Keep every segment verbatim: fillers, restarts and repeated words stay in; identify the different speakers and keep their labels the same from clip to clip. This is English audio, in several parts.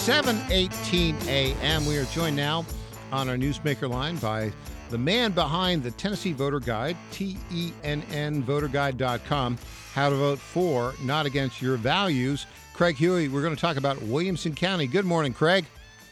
Speaker 1: seven eighteen a.m. We are joined now on our Newsmaker line by the man behind the Tennessee Voter Guide, T E N N voter guide dot com, how to vote for, not against your values. Craig Huey, we're going to talk about Williamson County. Good morning, Craig.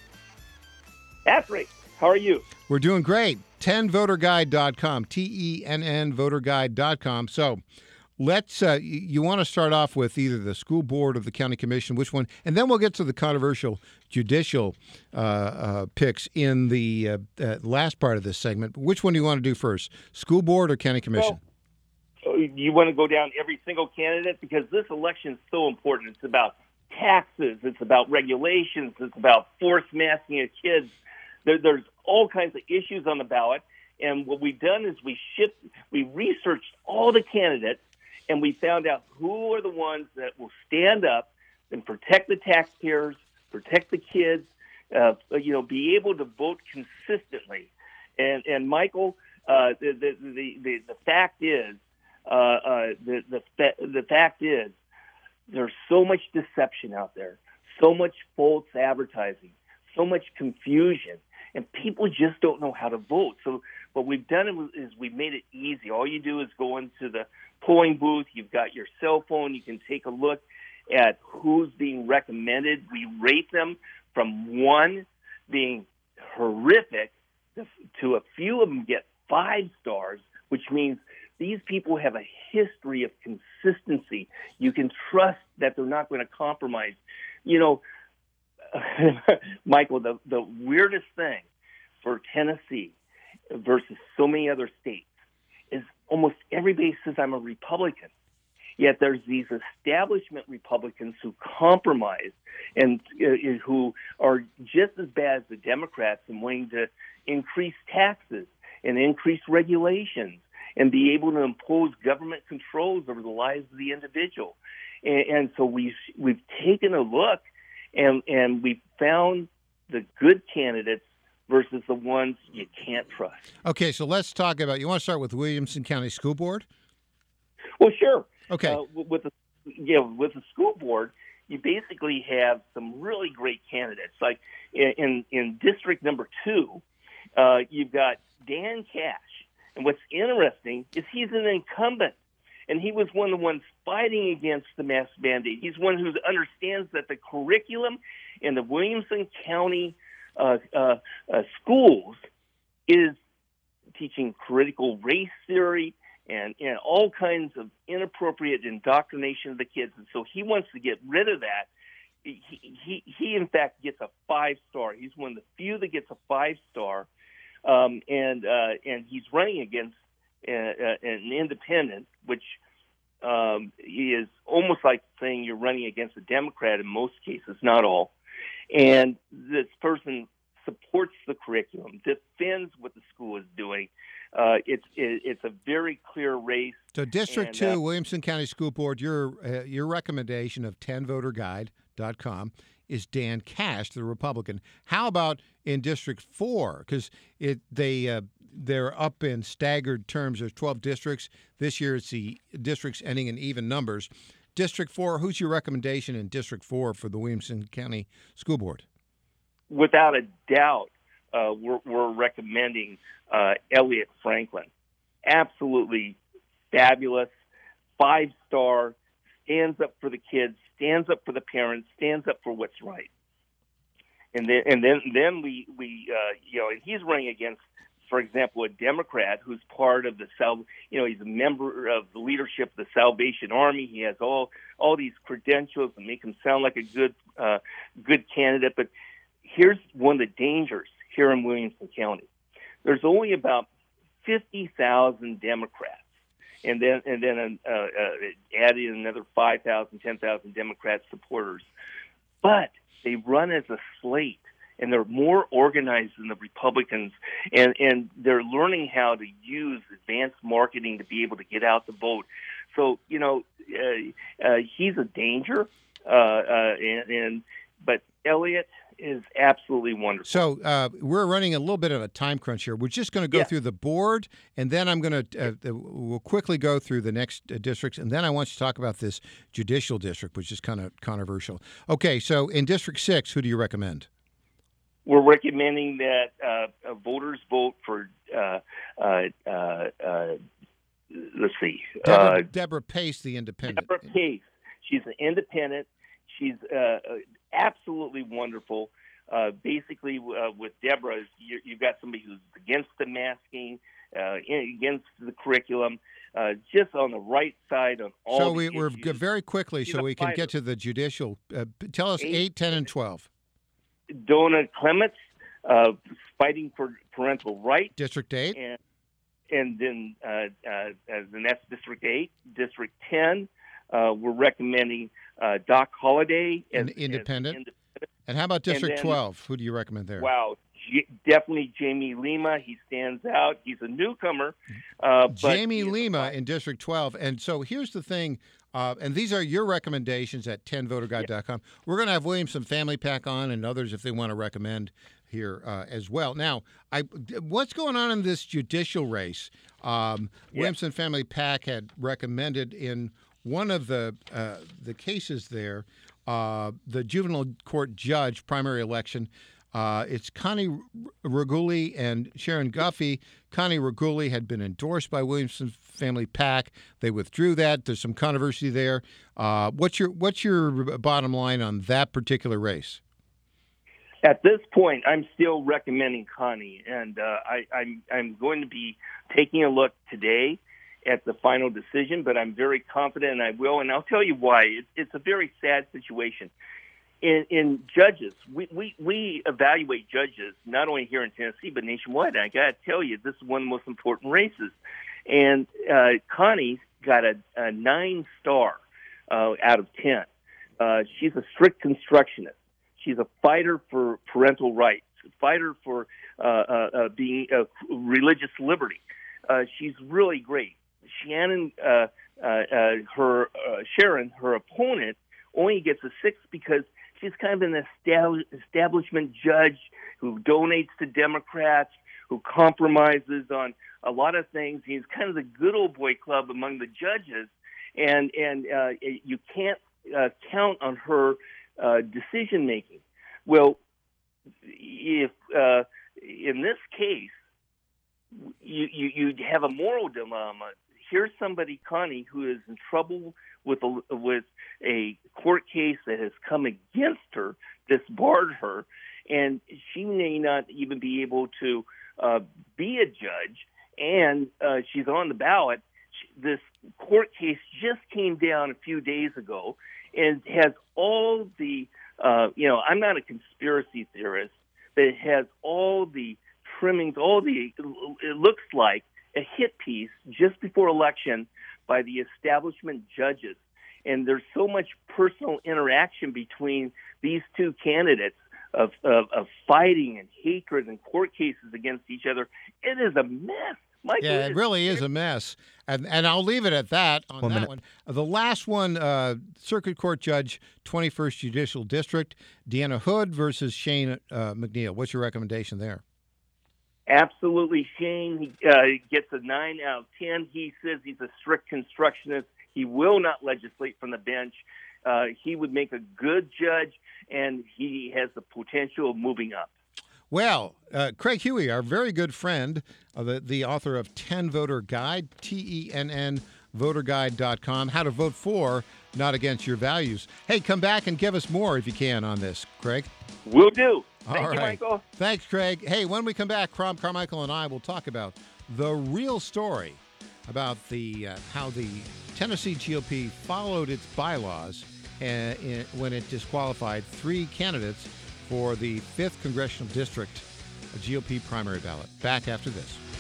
Speaker 2: Patrick, how are you?
Speaker 1: We're doing great. ten voter guide dot com, T E N N voter guide dot com. So let's, uh, you want to start off with either the school board or the county commission, which one, and then we'll get to the controversial judicial uh, uh, picks in the uh, uh, last part of this segment. Which one do you want to do first, school board or county commission?
Speaker 2: Well, you want to go down every single candidate because this election is so important. It's about taxes. It's about regulations. It's about forced masking of kids. There, there's all kinds of issues on the ballot. And what we've done is we shift, we researched all the candidates, and we found out who are the ones that will stand up and protect the taxpayers, protect the kids, uh, you know, be able to vote consistently. And and Michael, uh, the, the the the the fact is, uh, uh, the the the fact is, there's so much deception out there, so much false advertising, so much confusion, and people just don't know how to vote. So what we've done is we've made it easy. All you do is go into the polling booth. You've got your cell phone. You can take a look at who's being recommended. We rate them from one being horrific to a few of them get five stars, which means these people have a history of consistency. You can trust that they're not going to compromise. You know, Michael, the, the weirdest thing for Tennessee versus so many other states is almost everybody says I'm a Republican. Yet there's these establishment Republicans who compromise and uh, who are just as bad as the Democrats and wanting to increase taxes and increase regulations and be able to impose government controls over the lives of the individual. And, and so we've, we've taken a look and, and we've found the good candidates versus the ones you can't trust.
Speaker 1: Okay, so let's talk about, you want to start with Williamson County School Board?
Speaker 2: Well, sure.
Speaker 1: Okay.
Speaker 2: Uh, with the yeah, with the school board, you basically have some really great candidates. Like in in, in district number two, uh, you've got Dan Cash, and what's interesting is he's an incumbent, and he was one of the ones fighting against the mask mandate. He's one who understands that the curriculum in the Williamson County uh, uh, uh, schools is teaching critical race theory and, and all kinds of inappropriate indoctrination of the kids. And so he wants to get rid of that. He, he, he in fact, gets a five-star. He's one of the few that gets a five-star, um, and uh, and he's running against uh, uh, an independent, which um, is almost like saying you're running against a Democrat in most cases, not all. And this person supports the curriculum, defends what the school is doing. Uh, it's it, it's a very clear race.
Speaker 1: So District
Speaker 2: and,
Speaker 1: two,
Speaker 2: uh,
Speaker 1: Williamson County School Board, your uh, your recommendation of ten voter guide dot com is Dan Cash, the Republican. How about in District four? Because it they uh, they're up in staggered terms. There's twelve districts. This year it's the districts ending in even numbers. District four, who's your recommendation in District four for the Williamson County School Board?
Speaker 2: Without a doubt, uh, we're, we're recommending uh, Elliot Franklin. Absolutely fabulous, five-star, stands up for the kids, stands up for the parents, stands up for what's right. And then, and then, then we, we, uh, you know, and he's running against, for example, a Democrat who's part of the Sal, you know, he's a member of the leadership of the Salvation Army. He has all all these credentials and make him sound like a good, uh, good candidate. But here's one of the dangers here in Williamson County. There's only about fifty thousand Democrats, and then and then uh, uh, add in another five thousand, ten thousand Democrat supporters. But they run as a slate, and they're more organized than the Republicans, and, and they're learning how to use advanced marketing to be able to get out the vote. So, you know, uh, uh, he's a danger, uh, uh, and, and but Elliott is absolutely wonderful.
Speaker 1: So uh, we're running a little bit of a time crunch here. We're just going to go
Speaker 2: Yeah.
Speaker 1: through the board, and then I'm going to uh, we'll quickly go through the next uh, districts, and then I want you to talk about this judicial district, which is kind of controversial. Okay, so in District Six, who do you recommend?
Speaker 2: We're recommending that uh, voters vote for. Uh, uh, uh, uh, let's see,
Speaker 1: Deborah,
Speaker 2: uh,
Speaker 1: Deborah Pace, the independent.
Speaker 2: Deborah Pace. She's an independent. She's uh, absolutely wonderful. Uh, basically, uh, with Deborah, you, you've got somebody who's against the masking, uh, against the curriculum, uh, just on the right side on all.
Speaker 1: So we,
Speaker 2: the
Speaker 1: we're
Speaker 2: issues.
Speaker 1: g- very quickly,
Speaker 2: She's
Speaker 1: so
Speaker 2: a
Speaker 1: we can
Speaker 2: fighter.
Speaker 1: get to the judicial. Uh, tell us
Speaker 2: Eight.
Speaker 1: eight, ten, and twelve.
Speaker 2: Donna Clements, uh, fighting for parental rights,
Speaker 1: District eight.
Speaker 2: and and then uh, uh, as the next District eight, District ten, uh, we're recommending uh, Doc Holliday as
Speaker 1: An independent.
Speaker 2: As independent.
Speaker 1: And how about District
Speaker 2: then-
Speaker 1: twelve? Who do you recommend there?
Speaker 2: Wow, J- definitely Jamie Lima. He stands out. He's a newcomer. Uh, but
Speaker 1: Jamie
Speaker 2: he is a
Speaker 1: Lima
Speaker 2: fighter.
Speaker 1: in District twelve. And so here's the thing, uh, and these are your recommendations at ten voter guide dot com. We're going to have Williamson Family Pack on and others if they want to recommend here uh, as well. Now, I, what's going on in this judicial race? Um,
Speaker 2: Yeah.
Speaker 1: Williamson Family Pack had recommended in one of the uh, the cases there, uh, the juvenile court judge primary election. Uh, it's Connie Reguli and Sharon Guffey. Connie Reguli had been endorsed by Williamson Family Pack. They withdrew that. There's some controversy there. Uh, what's your what's your bottom line on that particular race?
Speaker 2: At this point, I'm still recommending Connie, and uh, I, I'm I'm going to be taking a look today at the final decision. But I'm very confident, and I will, and I'll tell you why. It, it's a very sad situation. In, in judges, we, we, we evaluate judges not only here in Tennessee but nationwide. And I got to tell you, this is one of the most important races. And uh, Connie got a, a nine star uh, out of ten. Uh, she's a strict constructionist. She's a fighter for parental rights, a fighter for uh, uh, uh, being uh, religious liberty. Uh, she's really great. Shannon, uh, uh, uh, her uh, Sharon, her opponent, only gets a six because she's kind of an estab- establishment judge who donates to Democrats, who compromises on a lot of things. He's kind of the good old boy club among the judges, and and uh, you can't uh, count on her uh, decision making. Well, if uh, in this case you, you you have a moral dilemma. Here's somebody, Connie, who is in trouble with a, with a court case that has come against her, disbarred her, and she may not even be able to uh, be a judge, and uh, she's on the ballot. This court case just came down a few days ago and has all the, uh, you know, I'm not a conspiracy theorist, but it has all the trimmings, all the, it looks like a hit piece just before election by the establishment judges. And there's so much personal interaction between these two candidates of, of, of fighting and hatred and court cases against each other. It is a mess. Michael,
Speaker 1: Yeah, it really is a mess. And and I'll leave it at that on
Speaker 3: One
Speaker 1: that
Speaker 3: minute.
Speaker 1: one. The last one, uh, Circuit Court Judge, twenty-first Judicial District, Deanna Hood versus Shane uh, McNeil. What's your recommendation there?
Speaker 2: Absolutely, Shane uh, gets a nine out of ten. He says he's a strict constructionist. He will not legislate from the bench. Uh, he would make a good judge, and he has the potential of moving up.
Speaker 1: Well, uh, Craig Huey, our very good friend, uh, the, the author of ten voter Guide, T E N N voter guide dot com, how to vote for, not against your values. Hey, come back and give us more if you can on this, Craig.
Speaker 2: Will do. Thank
Speaker 1: All
Speaker 2: you,
Speaker 1: right.
Speaker 2: Michael.
Speaker 1: Thanks, Craig. Hey, when we come back, Crom Carmichael and I will talk about the real story about the uh, how the Tennessee G O P followed its bylaws uh, in, when it disqualified three candidates for the fifth Congressional District G O P primary ballot. Back after this.